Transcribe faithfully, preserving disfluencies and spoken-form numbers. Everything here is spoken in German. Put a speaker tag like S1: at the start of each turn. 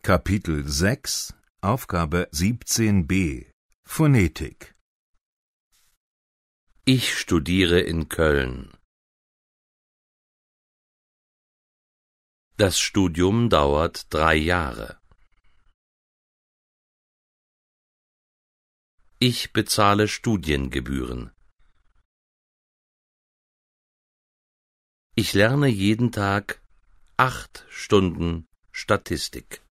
S1: Kapitel sechs, Aufgabe siebzehn b Phonetik.
S2: Ich studiere in Köln. Das Studium dauert drei Jahre. Ich bezahle Studiengebühren. Ich lerne jeden Tag acht Stunden Statistik.